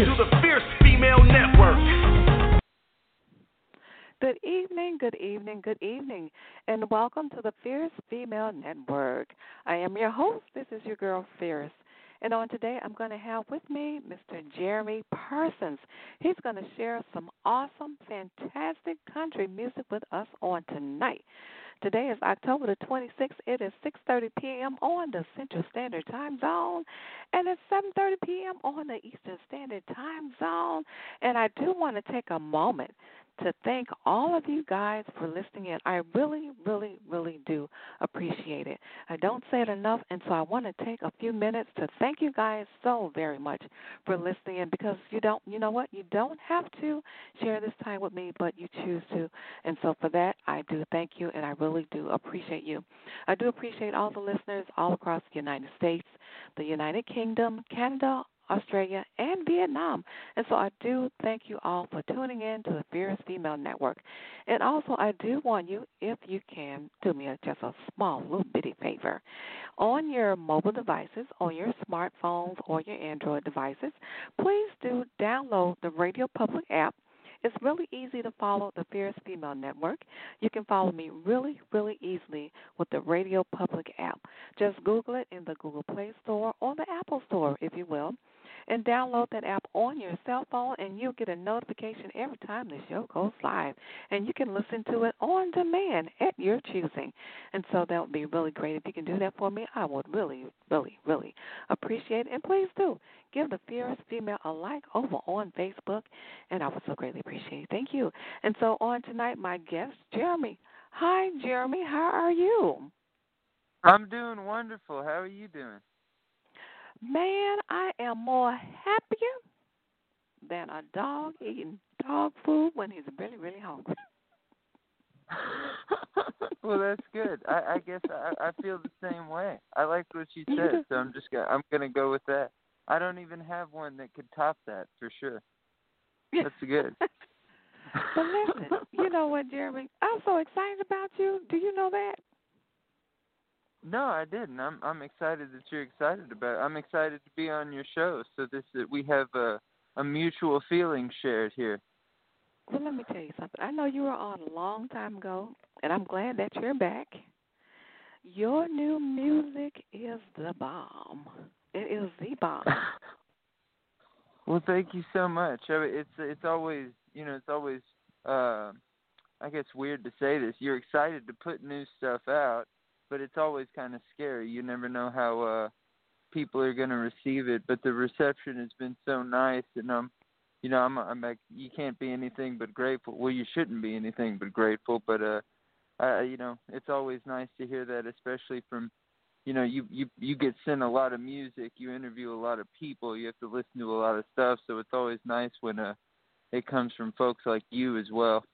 to the Fierce Female Network. Good evening, good evening, good evening, and welcome to the Fierce Female Network. I am your host. This is your girl, Fierce. And on today, I'm going to have with me Mr. Jeremy Parsons. He's going to share some awesome, fantastic country music with us on tonight. Today is October the 26th. It is 6:30 p.m. on the Central Standard Time Zone, and it's 7:30 p.m. on the Eastern Standard Time Zone. And I do want to take a moment to thank all of you guys for listening in. I really, really, really do appreciate it. I don't say it enough, and so I want to take a few minutes to thank you guys so very much for listening in, because you know what? You don't have to share this time with me, but you choose to. And so for that, I do thank you, and I really do appreciate you. I do appreciate all the listeners all across the United States, the United Kingdom, Canada, Australia, and Vietnam. And so I do thank you all for tuning in to the Fierce Female Network. And also I do want you, if you can, do me just a small little bitty favor. On your mobile devices, on your smartphones or your Android devices, please do download the Radio Public app. It's really easy to follow the Fierce Female Network. You can follow me really, really easily with the Radio Public app. Just Google it in the Google Play Store or the Apple Store, if you will, and download that app on your cell phone, and you'll get a notification every time the show goes live. And you can listen to it on demand at your choosing. And so that would be really great. If you can do that for me, I would really, really, really appreciate it. And please do give the Fierce Female a like over on Facebook, and I would so greatly appreciate it. Thank you. And so on tonight, my guest, Jeremy. Hi, Jeremy. How are you? I'm doing wonderful. How are you doing? Man, I am more happier than a dog eating dog food when he's really, really hungry. Well, that's good. I guess I feel the same way. I liked what you said, so I'm gonna go with that. I don't even have one that could top that for sure. That's good. But listen, you know what, Jeremy? I'm so excited about you. Do you know that? No, I didn't. I'm excited that you're excited about it. I'm excited to be on your show. So we have a mutual feeling shared here. Well, let me tell you something. I know you were on a long time ago, and I'm glad that you're back. Your new music is the bomb. It is the bomb. Well, thank you so much. I mean, it's always I guess weird to say this. You're excited to put new stuff out, but it's always kind of scary. You never know how people are going to receive it. But the reception has been so nice, and I'm like, you can't be anything but grateful. Well, you shouldn't be anything but grateful. But it's always nice to hear that, especially from, you get sent a lot of music, you interview a lot of people, you have to listen to a lot of stuff. So it's always nice when it comes from folks like you as well.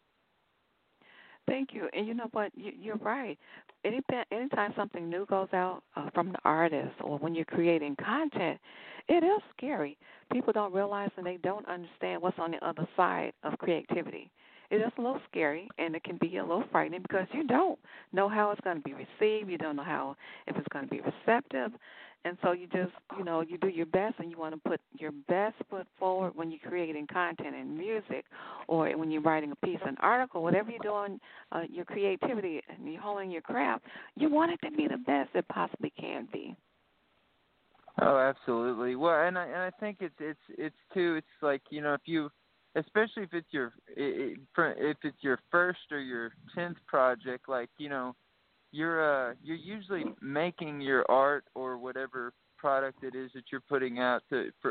Thank you. And you know what? You're right. Anytime something new goes out from the artist, or when you're creating content, it is scary. People don't realize, and they don't understand what's on the other side of creativity. It is a little scary, and it can be a little frightening, because you don't know how it's going to be received. You don't know if it's going to be receptive. And so you just, you do your best, and you want to put your best foot forward when you're creating content and music, or when you're writing a piece, an article, whatever you're doing, your creativity, and you're honing your craft. You want it to be the best it possibly can be. Oh, absolutely. Well, and I think it's too. It's like, if you, especially if it's your first or your 10th project, like, you're usually making your art or whatever product it is that you're putting out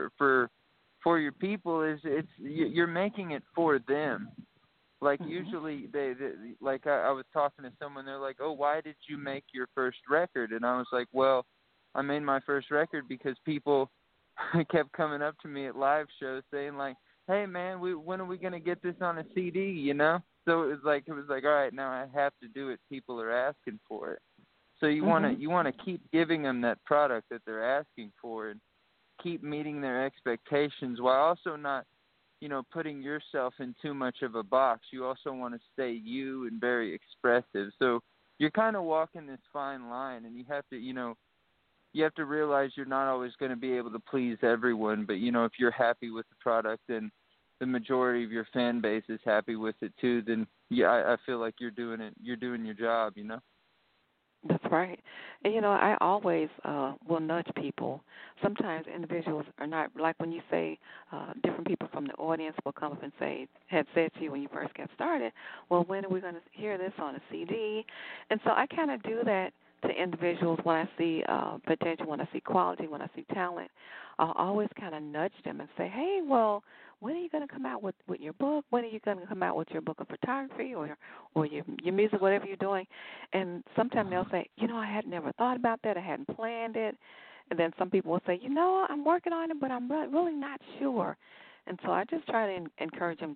for your people, you're making it for them. Like, usually they like I was talking to someone, they're like, "Oh, why did you make your first record?" And I was like, "Well, I made my first record because people kept coming up to me at live shows saying, like, 'Hey man, when are we gonna get this on a CD?' So it was like, all right, now I have to do it. People are asking for it. So you wanna keep giving them that product that they're asking for, and keep meeting their expectations, while also not, putting yourself in too much of a box. You also want to stay you and very expressive. So you're kind of walking this fine line, and you have to, you have to realize you're not always going to be able to please everyone, but if you're happy with the product and the majority of your fan base is happy with it too, then I feel like you're doing your job. That's right. And, I always will nudge people. Sometimes individuals are not, like when you say different people from the audience will come up and had said to you when you first got started, well, when are we going to hear this on a CD? And so I kind of do that to individuals when I see potential, when I see quality, when I see talent. I'll always kind of nudge them and say, hey, well, when are you going to come out with your book? When are you going to come out with your book of photography or your music, whatever you're doing? And sometimes they'll say, I had never thought about that. I hadn't planned it. And then some people will say, I'm working on it, but I'm really not sure. And so I just try to encourage them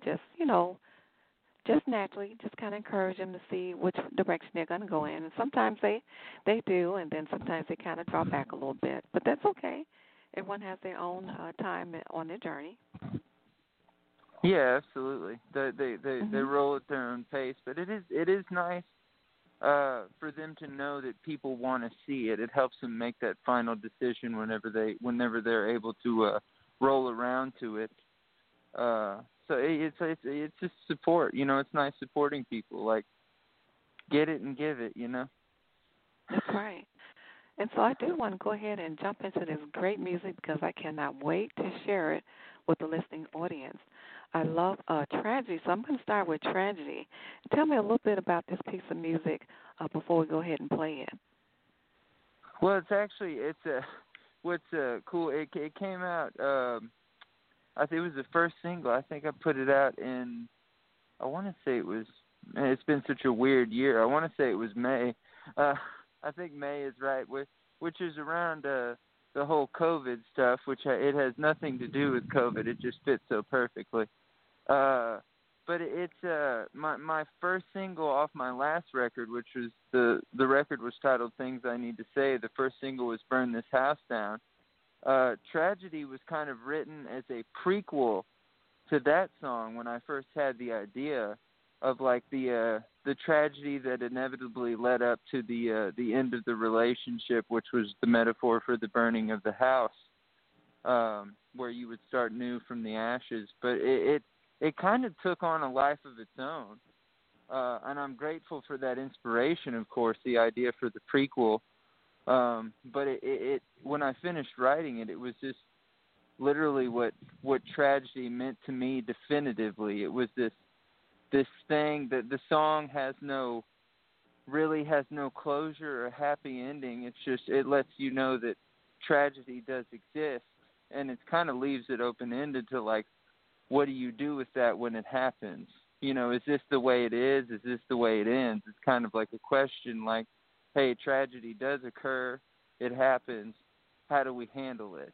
just naturally, just kind of encourage them to see which direction they're going to go in. And sometimes they do, and then sometimes they kind of draw back a little bit. But that's okay. Everyone has their own time on their journey. Yeah, absolutely. They roll at their own pace, but it is nice for them to know that people want to see it. It helps them make that final decision whenever they're able to roll around to it. So it's just support. It's nice supporting people. Like, get it and give it. That's right. And so I do want to go ahead and jump into this great music because I cannot wait to share it with the listening audience. I love Tragedy, so I'm going to start with Tragedy. Tell me a little bit about this piece of music before we go ahead and play it. Well, what's cool. It came out. I think it was the first single. I think I put it out in. I want to say it was. It's been such a weird year. I want to say it was May. I think May is right, which is around the whole COVID stuff, which it has nothing to do with COVID. It just fits so perfectly. But it's my first single off my last record, which was the record was titled Things I Need to Say. The first single was Burn This House Down. Tragedy was kind of written as a prequel to that song when I first had the idea of like the tragedy that inevitably led up to the end of the relationship, which was the metaphor for the burning of the house, where you would start new from the ashes. But it kind of took on a life of its own, and I'm grateful for that inspiration, of course, the idea for the prequel. But it when I finished writing it, it was just literally what tragedy meant to me definitively. It was this thing that the song has no closure or happy ending. It's just, it lets you know that tragedy does exist, and it kind of leaves it open-ended to like, what do you do with that when it happens? Is this the way it is? Is this the way it ends? It's kind of like a question like, hey, tragedy does occur. It happens. How do we handle it?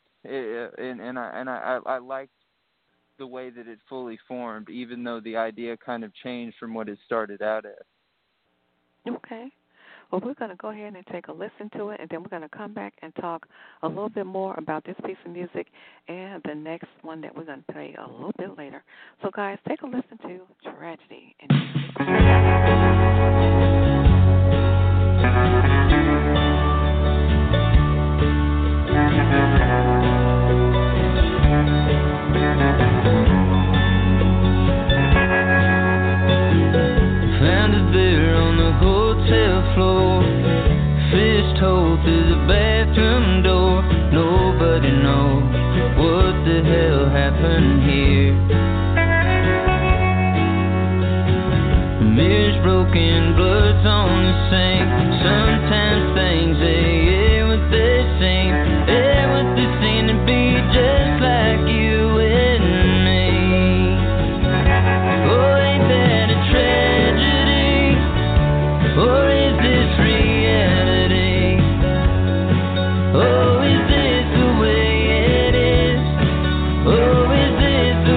I liked the way that it fully formed, even though the idea kind of changed from what it started out as. Okay. Well, we're going to go ahead and take a listen to it, and then we're going to come back and talk a little bit more about this piece of music and the next one that we're going to play a little bit later. So, guys, take a listen to Tragedy. Found a beer on the hotel floor, fist hole through the bathroom door. Nobody knows what the hell happened here. Mirrors broken, blood's on the sink. Sometimes things ain't what they seem. Ain't what they seem to be, just like you and me. Oh, ain't that a tragedy? Or is this reality? Oh, is this the way it is? Oh, is this the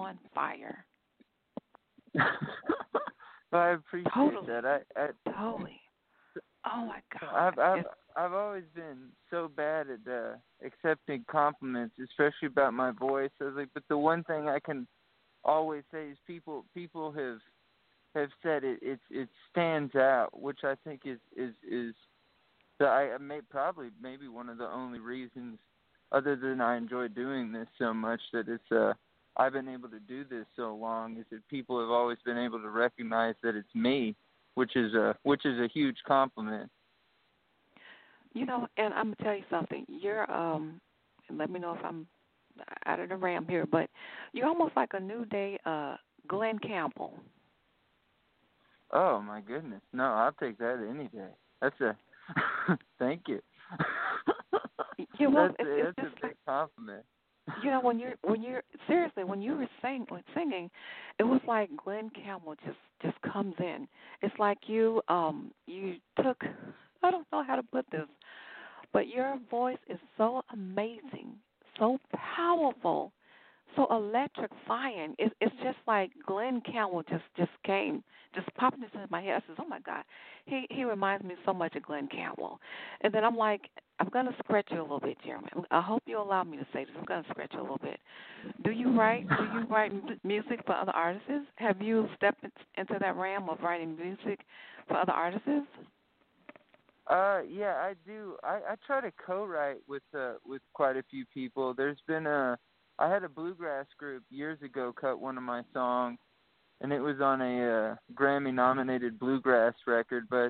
on fire. Well, I appreciate Totally. that. Totally. Oh my God. I've always been so bad at accepting compliments, especially about my voice. I was like, but the one thing I can always say is people have said it stands out, which I think is maybe one of the only reasons, other than I enjoy doing this so much, that it's I've been able to do this so long, is that people have always been able to recognize that it's me, which is a huge compliment. You know, and I'm gonna tell you something. You're and let me know if I'm out of the ram here, but you're almost like a new day Glenn Campbell. Oh my goodness. No, I'll take that any day. That's a thank you. Yeah, well, that's it's a big compliment. You know, when you were singing, it was like Glenn Campbell just comes in. It's like you took, I don't know how to put this, but your voice is so amazing, so powerful, so electrifying. It's just like Glenn Campbell just popped into my head. I says, oh my God, he reminds me so much of Glenn Campbell. And then I'm like, I'm gonna scratch you a little bit, Jeremy. I hope you allow me to say this. I'm gonna scratch you a little bit. Do you write music for other artists? Have you stepped into that realm of writing music for other artists? Yeah, I do. I try to co-write with quite a few people. There's been I had a bluegrass group years ago cut one of my songs, and it was on a Grammy-nominated bluegrass record. But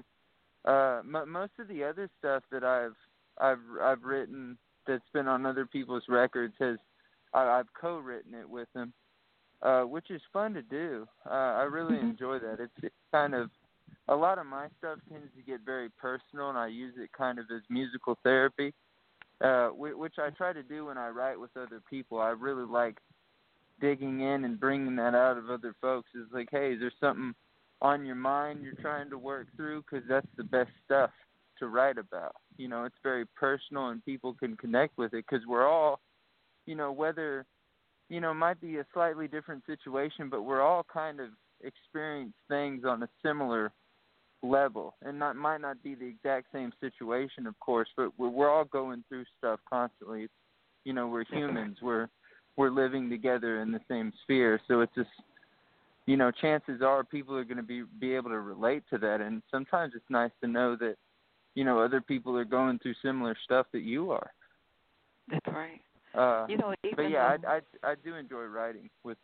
most of the other stuff that I've written that's been on other people's records I've co-written it with them, which is fun to do. I really enjoy that. It's kind of, a lot of my stuff tends to get very personal, and I use it kind of as musical therapy, which I try to do when I write with other people. I really like digging in and bringing that out of other folks. It's like, hey, is there something on your mind you're trying to work through? Because that's the best stuff to write about. You know, it's very personal, and people can connect with it, because we're all, you know, whether, you know, it might be a slightly different situation, but we're all kind of experience things on a similar level, and might not be the exact same situation, of course, but we're all going through stuff constantly. It's, you know, we're humans. We're living together in the same sphere, so it's just, you know, chances are people are going to be able to relate to that, and sometimes it's nice to know that, you know, other people are going through similar stuff that you are. That's right. You know, even but yeah, I do enjoy writing with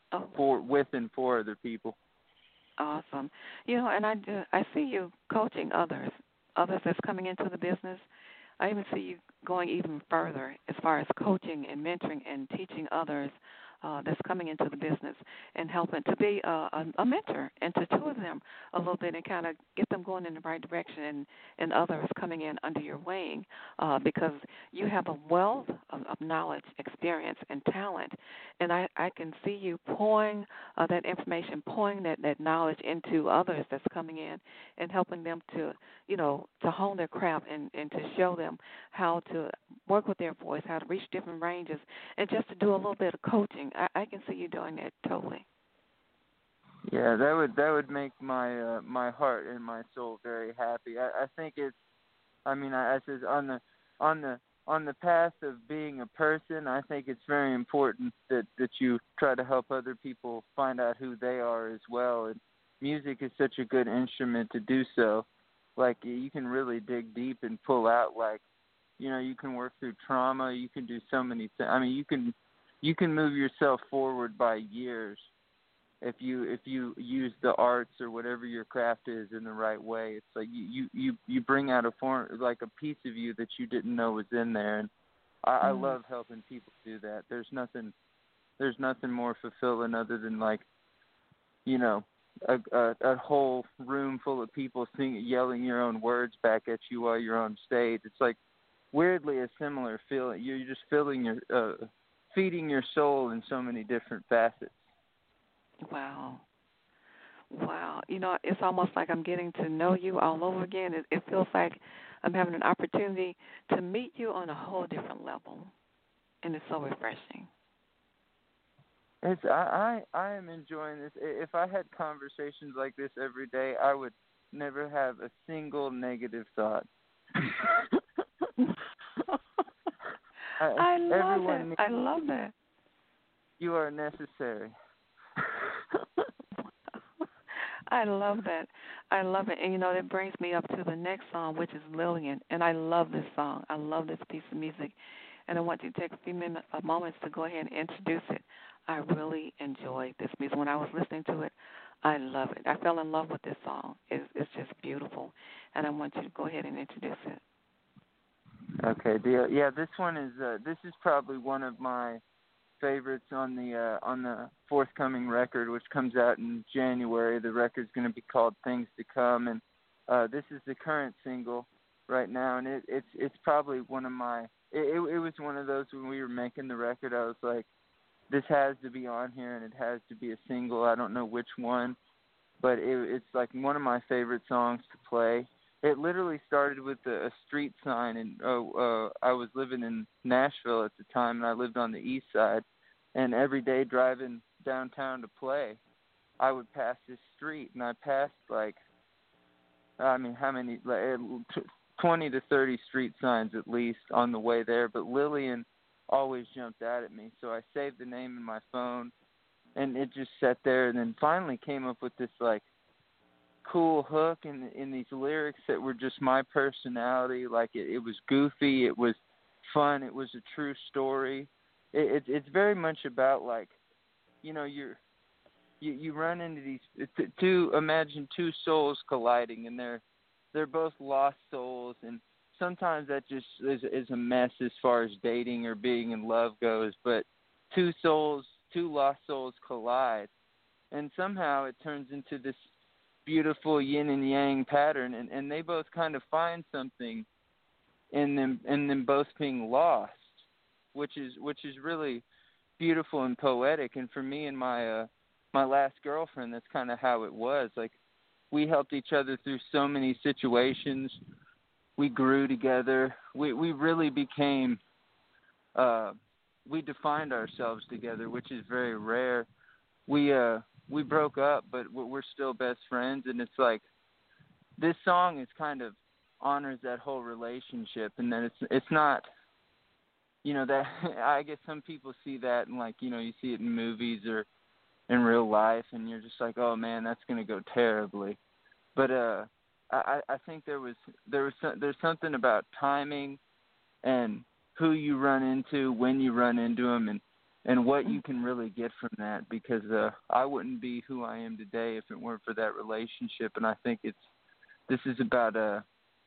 and for other people. Awesome. You know, and I see you coaching others that's coming into the business. I even see you going even further as far as coaching and mentoring and teaching others that's coming into the business and helping to be a mentor and to tutor them a little bit and kind of get them going in the right direction, and others coming in under your wing because you have a wealth of knowledge, experience, and talent. And I can see you pouring that information, pouring that knowledge into others that's coming in and helping them to, you know, to hone their craft and to show them how to work with their voice, how to reach different ranges, and just to do a little bit of coaching. I can see you doing that totally. Yeah, that would make my my heart and my soul very happy. I think it's, I mean, I says on the path of being a person, I think it's very important that you try to help other people find out who they are as well. And music is such a good instrument to do so. Like, you can really dig deep and pull out, like, you know, you can work through trauma. You can do so many things. I mean, you can move yourself forward by years if you use the arts or whatever your craft is in the right way. It's like you bring out a form, like a piece of you that you didn't know was in there. And I love helping people do that. There's nothing more fulfilling other than, like, you know, a whole room full of people yelling your own words back at you while you're on stage. It's like weirdly a similar feeling. You're just feeding your soul in so many different facets. Wow. You know, it's almost like I'm getting to know you all over again. It feels like I'm having an opportunity to meet you on a whole different level, and it's so refreshing. I am enjoying this. If I had conversations like this every day, I would never have a single negative thought. I love Everyone it. I love that. You are necessary. I love that. I love it. And, you know, that brings me up to the next song, which is Lillian. And I love this song. I love this piece of music. And I want you to take a few moments to go ahead and introduce it. I really enjoyed this music. When I was listening to it, I love it. I fell in love with this song. It's just beautiful. And I want you to go ahead and introduce it. Okay, deal. Yeah, this one is this is probably one of my favorites on the forthcoming record, which comes out in January. The record's going to be called Things to Come, and this is the current single right now, and it's probably one of my. It was one of those when we were making the record. I was like, this has to be on here, and it has to be a single. I don't know which one, but it's like one of my favorite songs to play. It literally started with a street sign, and I was living in Nashville at the time, and I lived on the east side, and every day driving downtown to play, I would pass this street, and I passed how many, 20 to 30 street signs at least on the way there, but Lillian always jumped out at me, so I saved the name in my phone, and it just sat there, and then finally came up with this, cool hook in these lyrics that were just my personality. It was goofy, it was fun, it was a true story. It's very much about you run into these imagine two souls colliding, and they're both lost souls, and sometimes that just is a mess as far as dating or being in love goes. But two lost souls collide, and somehow it turns into this beautiful yin and yang pattern, and they both kind of find something in them both being lost, which is really beautiful and poetic. And for me and my last girlfriend, that's kind of how it was. We helped each other through so many situations. We grew together. We really became we defined ourselves together, which is very rare. We broke up, but we're still best friends, and it's like this song is kind of honors that whole relationship, and then it's not, that I guess some people see that and you see it in movies or in real life, and you're just like, oh man, that's gonna go terribly. But I think there's something about timing and who you run into, when you run into them, and what you can really get from that, because I wouldn't be who I am today if it weren't for that relationship. And I think this is about that,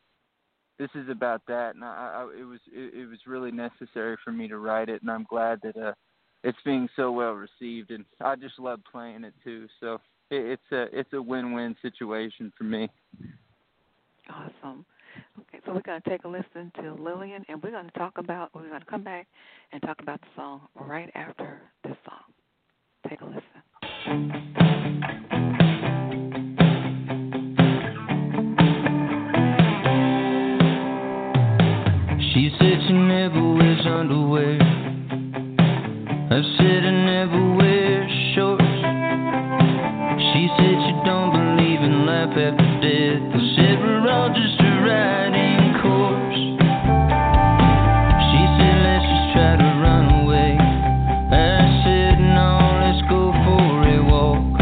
and it was really necessary for me to write it, and I'm glad that it's being so well received, and I just love playing it too. So it's a win-win situation for me. Awesome. Okay, so we're going to take a listen to Lillian, and we're going to come back and talk about the song right after this song. Take a listen. She said she never wears underwear. I said I never wear shorts. She said she don't believe in life after death. I said we're all just a riding course. She said let's just try to run away. I said no, let's go for a walk.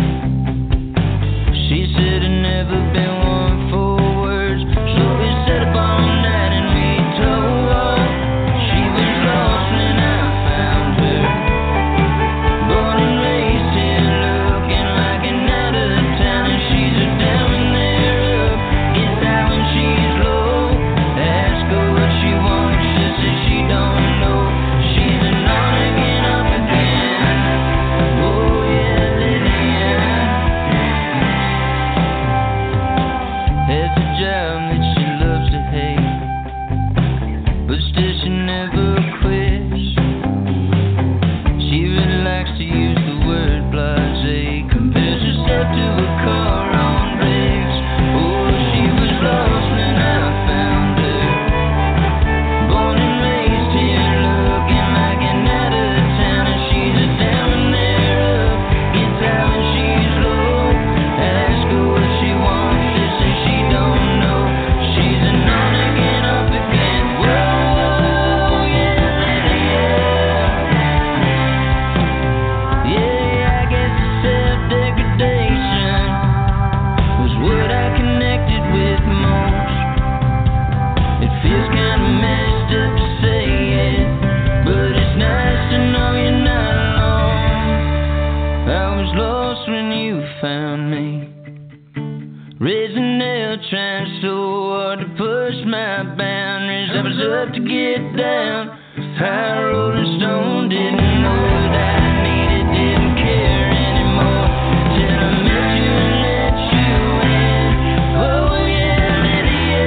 lost when you found me. Raising hell, trying so hard to push my boundaries. I was up to get down, high rolling stone. Didn't know what I needed, didn't care anymore. Till I met you and let you in. Oh yeah, Lydia.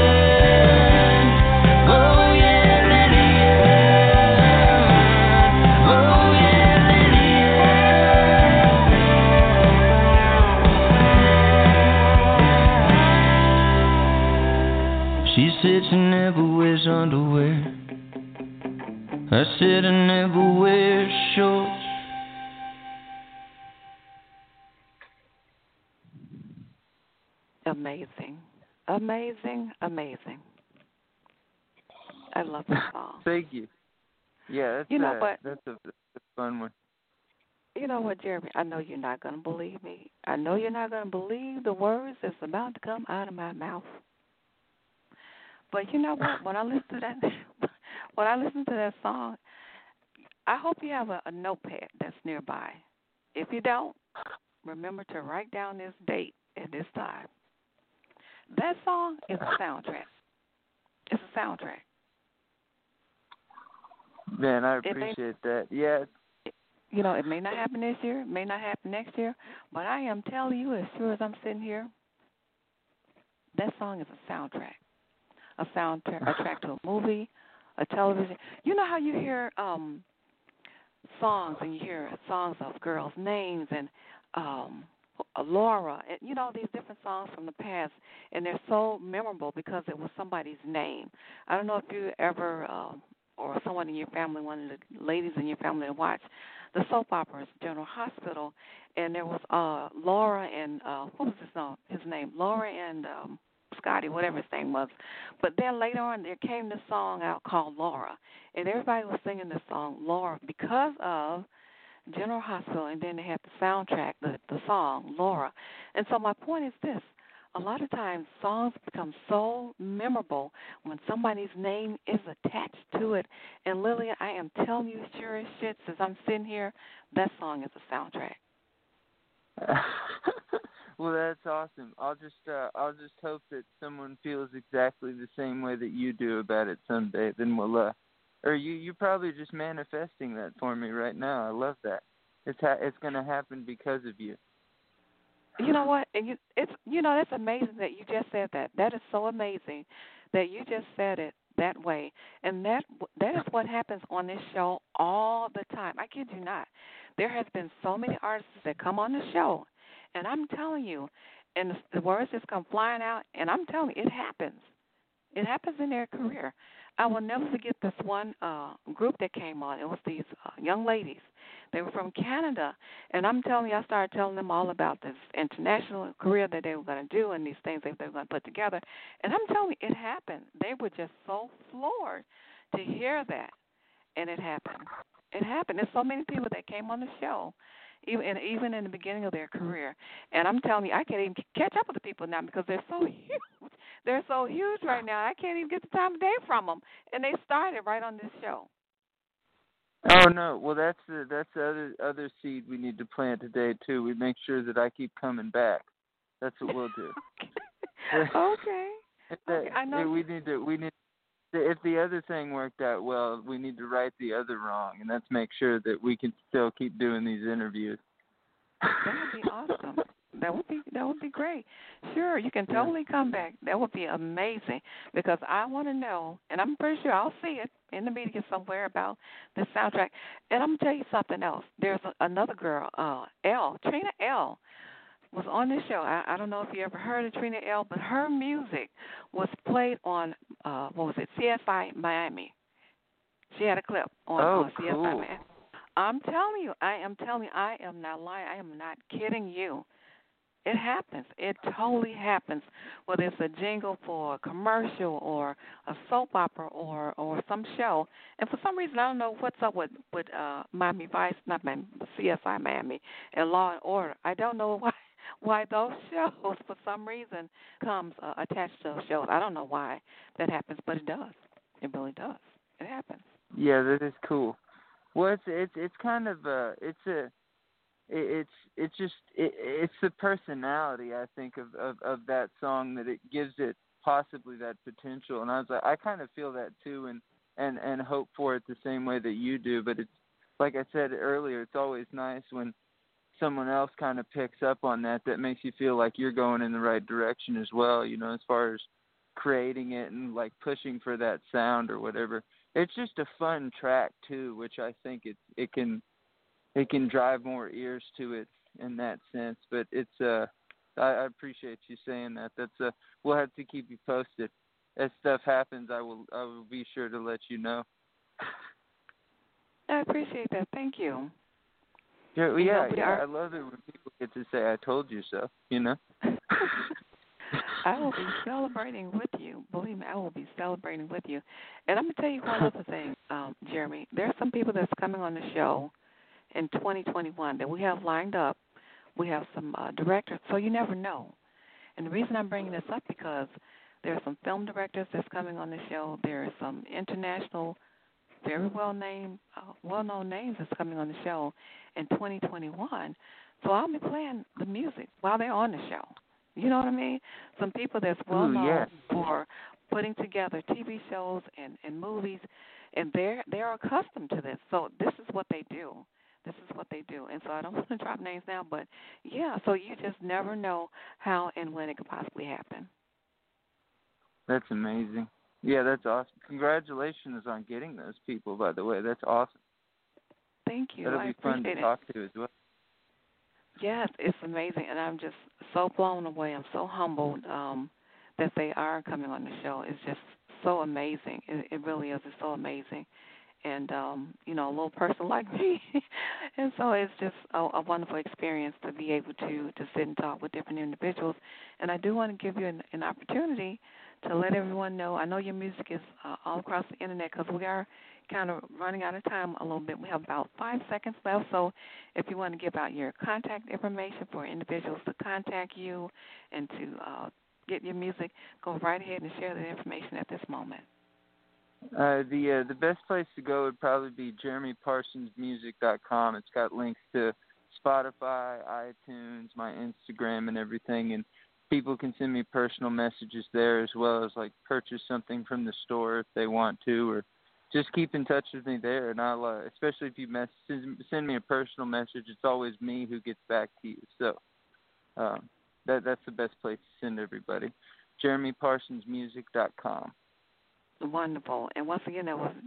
Oh yeah, Lydia. Oh yeah, Lydia. She said she never wears underwear. I said I never wear shorts. Amazing. Amazing. Amazing. I love that song. Thank you. Yeah, that's You know what? That's a fun one. You know what, Jeremy? I know you're not going to believe me. I know you're not going to believe the words that's about to come out of my mouth. But you know what? When I listen to that song, I hope you have a notepad that's nearby. If you don't, remember to write down this date at this time. That song is a soundtrack. It's a soundtrack. Man, I appreciate that. Yeah. You know, it may not happen this year, it may not happen next year, but I am telling you, as sure as I'm sitting here, that song is a soundtrack. A track to a movie, a television. You know how you hear songs and you hear songs of girls' names and Laura, and you know these different songs from the past, and they're so memorable because it was somebody's name. I don't know if you ever or someone in your family, one of the ladies in your family, watched the soap operas, General Hospital, and there was Laura and what was his name? Laura and Scotty, whatever his name was. But then later on, there came this song out called Laura, and everybody was singing this song, Laura, because of General Hospital, and then they had the soundtrack, the song, Laura. And so my point is this. A lot of times songs become so memorable when somebody's name is attached to it. And Lillian, I am telling you sure as shit, since I'm sitting here, that song is a soundtrack. Well, that's awesome. I'll just hope that someone feels exactly the same way that you do about it someday. Then we'll, or you're probably just manifesting that for me right now. I love that. It's going to happen because of you. You know what? And that's amazing that you just said that. That is so amazing that you just said it that way. And that is what happens on this show all the time. I kid you not. There has been so many artists that come on the show, and I'm telling you, and the words just come flying out, and I'm telling you, it happens. It happens in their career. I will never forget this one group that came on. It was these young ladies. They were from Canada, and I'm telling you, I started telling them all about this international career that they were going to do and these things that they were going to put together. And I'm telling you, it happened. They were just so floored to hear that, and it happened. It happened. There's so many people that came on the show, even in the beginning of their career. And I'm telling you, I can't even catch up with the people now because they're so huge. They're so huge right now. I can't even get the time of day from them. And they started right on this show. Oh no! Well, that's the other seed we need to plant today too. We make sure that I keep coming back. That's what we'll do. Okay. I know. We need. If the other thing worked out well, we need to right the other wrong, and that's make sure that we can still keep doing these interviews. That would be awesome. That would be great. Sure, you can totally come back. That would be amazing because I want to know, and I'm pretty sure I'll see it in the media somewhere about the soundtrack. And I'm gonna tell you something else. There's another girl, Trina L, was on this show. I don't know if you ever heard of Trina L, but her music was played on CSI Miami. She had a clip on CSI cool. Miami. I'm telling you, I am not lying. I am not kidding you. It happens. It totally happens. Whether it's a jingle for a commercial or a soap opera or some show. And for some reason, I don't know what's up with Miami Vice, not Miami, CSI Miami, and Law and Order. I don't know why those shows, for some reason, comes attached to those shows. I don't know why that happens, but it does. It really does. It happens. Yeah, that is cool. Well, it's kind of it's the personality, I think, of that song, that it gives it possibly that potential. And I was like, I kind of feel that too, and hope for it the same way that you do. But it's like I said earlier, it's always nice when someone else kind of picks up on that makes you feel like you're going in the right direction as well, as far as creating it and like pushing for that sound or whatever. It's just a fun track too, which I think it can drive more ears to it in that sense. But it's I appreciate you saying that. That's we'll have to keep you posted as stuff happens. I will be sure to let you know. I appreciate that. Thank you. Yeah, I love it when people get to say, "I told you so." I will be celebrating with you. Believe me, I will be celebrating with you. And I'm going to tell you one other thing, Jeremy. There are some people that's coming on the show in 2021 that we have lined up. We have some directors, so you never know. And the reason I'm bringing this up because there are some film directors that's coming on the show. There are some international, very well-known names that's coming on the show in 2021. So I'll be playing the music while they're on the show. You know what I mean? Some people that's well-known for putting together TV shows and movies, and they're accustomed to this. So this is what they do. This is what they do. And so I don't want to drop names now, but, yeah, so you just never know how and when it could possibly happen. That's amazing. Yeah, that's awesome. Congratulations on getting those people, by the way. That's awesome. Thank you. That'll be fun to talk to as well. Yes, it's amazing, and I'm just so blown away. I'm so humbled that they are coming on the show. It's just so amazing. It really is. It's so amazing. And, a little person like me. And so it's just a wonderful experience to be able to sit and talk with different individuals. And I do want to give you an opportunity to let everyone know. I know your music is all across the Internet because we are kind of running out of time a little bit. We have about 5 seconds left. So if you want to give out your contact information for individuals to contact you and to get your music, go right ahead and share that information at this moment. The best place to go would probably be JeremyParsonsMusic.com. It's got links to Spotify, iTunes, my Instagram, and everything. And people can send me personal messages there as well as like purchase something from the store if they want to, or just keep in touch with me there. And I'll, especially if you send me a personal message, it's always me who gets back to you. So that's the best place to send everybody. JeremyParsonsMusic.com. Wonderful. And once again, that was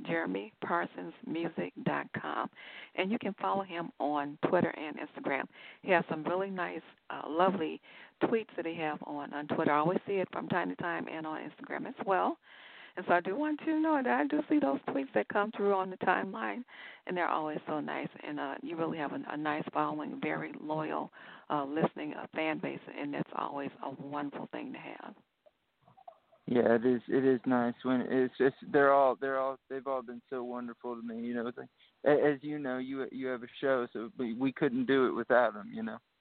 JeremyParsonsMusic.com. And you can follow him on Twitter and Instagram. He has some really nice, lovely tweets that he have on Twitter. I always see it from time to time and on Instagram as well. And so I do want you to know that I do see those tweets that come through on the timeline, and they're always so nice. And you really have a nice following, very loyal listening fan base, and that's always a wonderful thing to have. Yeah, it is. It is nice when it's just they've all been so wonderful to me. It's like, as you know, you have a show, so we couldn't do it without them.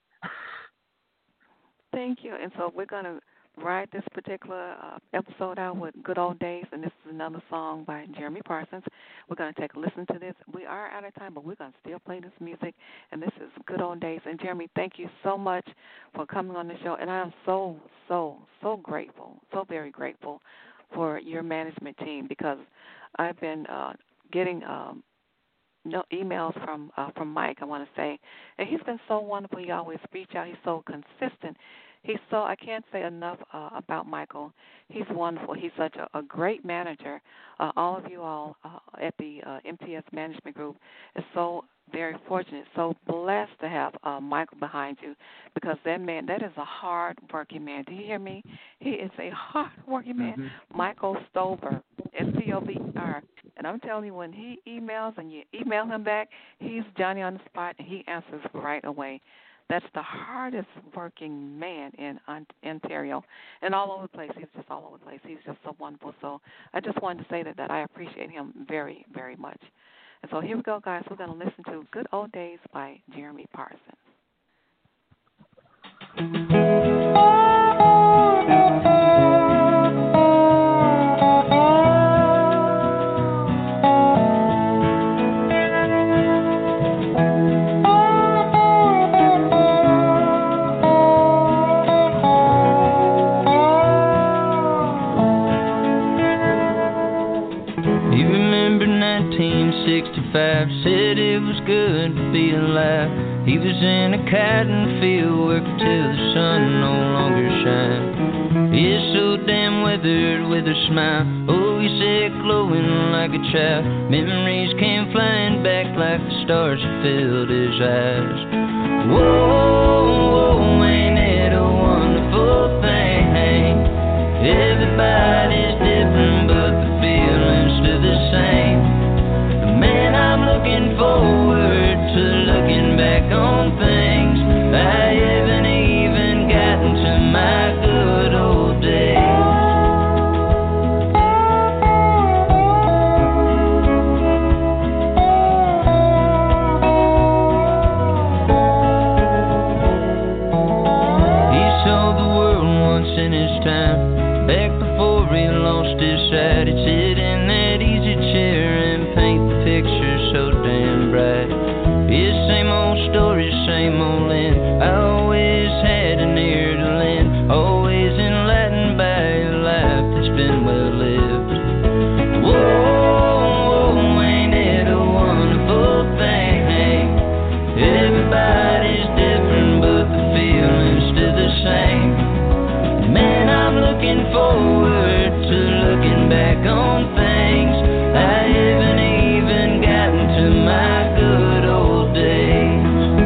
Thank you. And so we're gonna ride this particular episode out with Good Old Days, and this is another song by Jeremy Parsons. We're going to take a listen to this. We are out of time, but we're going to still play this music, and this is Good Old Days. And, Jeremy, thank you so much for coming on the show, and I am so, so, so grateful, so very grateful for your management team because I've been getting emails from Mike, I want to say, and he's been so wonderful. He always reaches out. He's so consistent. I can't say enough about Michael. He's wonderful. He's such a great manager. All of you all at the MTS Management Group is so very fortunate, so blessed to have Michael behind you because that is a hard-working man. Do you hear me? He is a hard-working man. Mm-hmm. Michael Stover, S-T-O-V-R. And I'm telling you, when he emails and you email him back, he's Johnny on the spot, and he answers right away. That's the hardest working man in Ontario and all over the place. He's just all over the place. He's just so wonderful. So I just wanted to say that I appreciate him very, very much. And so here we go, guys. We're going to listen to Good Old Days by Jeremy Parsons. He was in a cotton field working till the sun no longer shine. He is so damn weathered with a smile. Oh, he said glowing like a child. Memories came flying back like the stars that filled his eyes. Whoa, ain't it a wonderful thing? Everybody's different, but the feeling's still the same. Man, I'm looking forward to looking back on things. I haven't even gotten to my good old days. He saw the world once in his time, back before he lost his sight. He'd sit in that easy chair and paint the picture so damn bright. His same old story, same old end. I always had an ear to lend, always enlightened by a life that's been well lived. Whoa, ain't it a wonderful thing? Everybody's different, but the feeling's still the same. Man, I'm looking forward to looking back on things. I haven't even gotten to my good old days.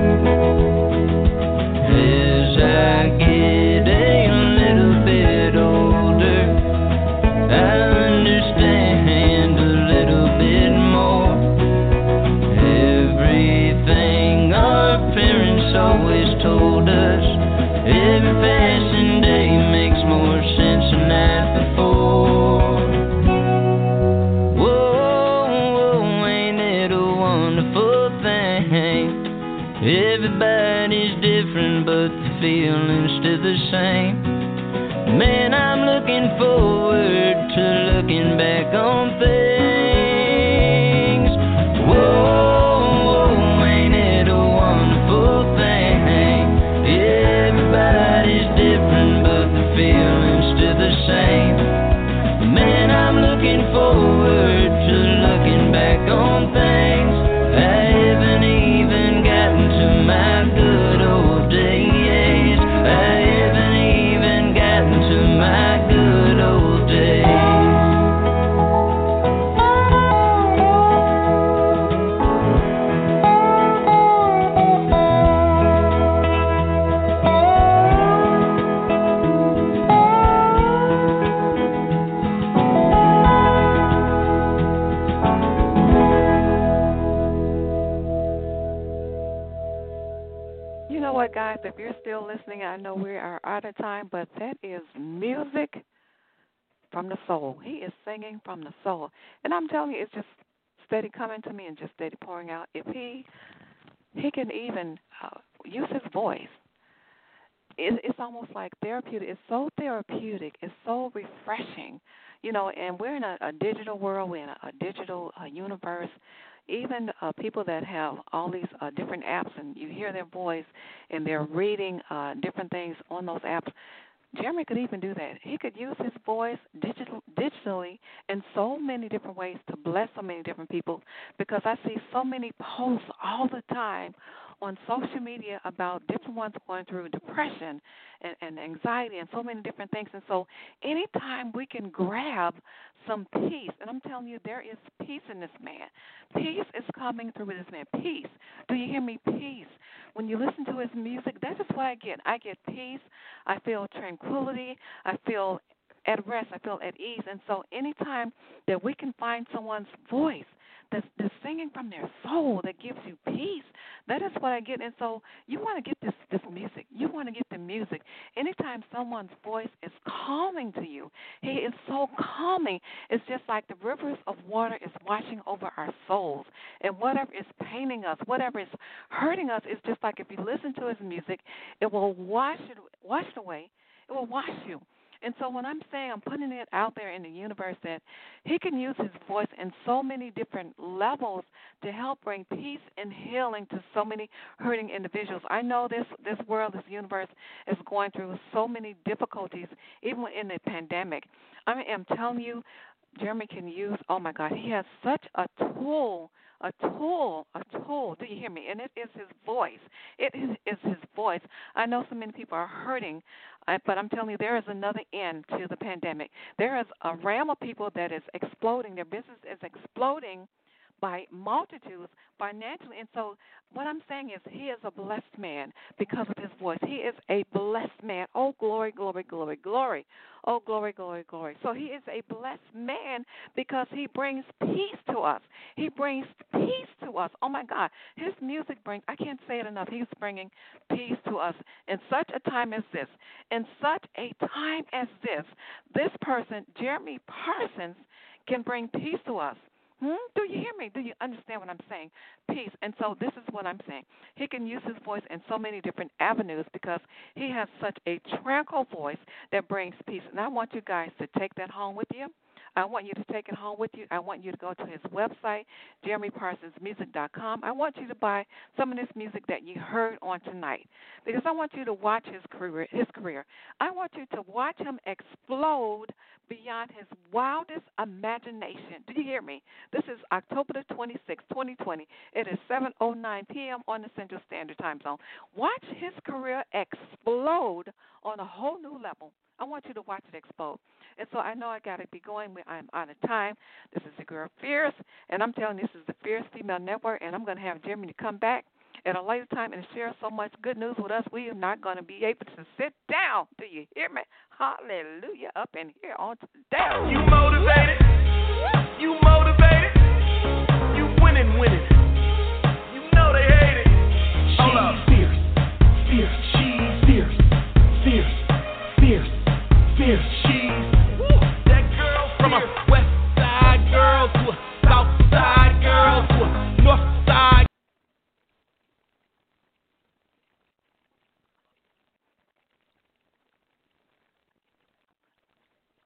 As I get a little bit older, I understand a little bit more. Everything our parents always told us, every passing day makes more sense than night before. Whoa, ain't it a wonderful thing? Everybody's different, but the feeling's still the same. Man, I'm looking forward to looking back on things. Whoa, ain't it a wonderful thing? Everybody's different, but the feeling's still the same. Man, I'm looking forward to looking back on things. I haven't even gotten to my good old days. I haven't even gotten to my good old days. You know what, guys? If you're still listening, I know we are out of time, but that is music from the soul. He is singing from the soul. And I'm telling you, it's just steady coming to me and just steady pouring out. If he can even use his voice, it's almost like therapeutic. It's so therapeutic. It's so refreshing. You know, and we're in a digital world. We're in a digital universe. Even people that have all these different apps, and you hear their voice, and they're reading different things on those apps. Jeremy could even do that. He could use his voice digitally in so many different ways to bless so many different people, because I see so many posts all the time on social media about different ones going through depression and anxiety and so many different things. And so anytime we can grab some peace, and I'm telling you, there is peace in this man. Peace is coming through this man. Peace. Do you hear me? Peace. When you listen to his music, that is what I get. I get peace. I feel tranquility. I feel at rest. I feel at ease. And so anytime that we can find someone's voice that's singing from their soul that gives you peace, that is what I get. And so you want to get this music. You want to get the music. Anytime someone's voice is calming to you, he is so calming. It's just like the rivers of water is washing over our souls. And whatever is paining us, whatever is hurting us, it's just like if you listen to his music, it will wash it away. It will wash you. And so when I'm saying, I'm putting it out there in the universe that he can use his voice in so many different levels to help bring peace and healing to so many hurting individuals. I know this world, this universe is going through so many difficulties, even in the pandemic. I am telling you, Jeremy can use, oh my God, he has such a tool a tool. Do you hear me? And it is his voice. It is his voice. I know so many people are hurting, but I'm telling you, there is another end to the pandemic. There is a realm of people that is exploding. Their business is exploding by multitudes financially. And so what I'm saying is he is a blessed man because of his voice. He is a blessed man. Oh, glory, glory, glory, glory. Oh, glory, glory, glory. So he is a blessed man because he brings peace to us. He brings peace to us. Oh, my God. His music brings, I can't say it enough, he's bringing peace to us in such a time as this. In such a time as this person, Jeremy Parsons, can bring peace to us. Do you hear me? Do you understand what I'm saying? Peace. And so this is what I'm saying. He can use his voice in so many different avenues because he has such a tranquil voice that brings peace. And I want you guys to take that home with you. I want you to take it home with you. I want you to go to his website, JeremyParsonsMusic.com. I want you to buy some of this music that you heard on tonight because I want you to watch his career. I want you to watch him explode beyond his wildest imagination. Do you hear me? This is October the 26th, 2020. It is 7:09 p.m. on the Central Standard Time Zone. Watch his career explode on a whole new level. I want you to watch it explode. And so I know I got to be going. I'm out of time. This is the girl Fierce, and I'm telling you, this is the Fierce Female Network, and I'm going to have Jeremy to come back at a later time and share so much good news with us. We are not going to be able to sit down. Do you hear me? Hallelujah. Up in here on today. You motivated. You motivated. You winning. You know they hate it. Hold up.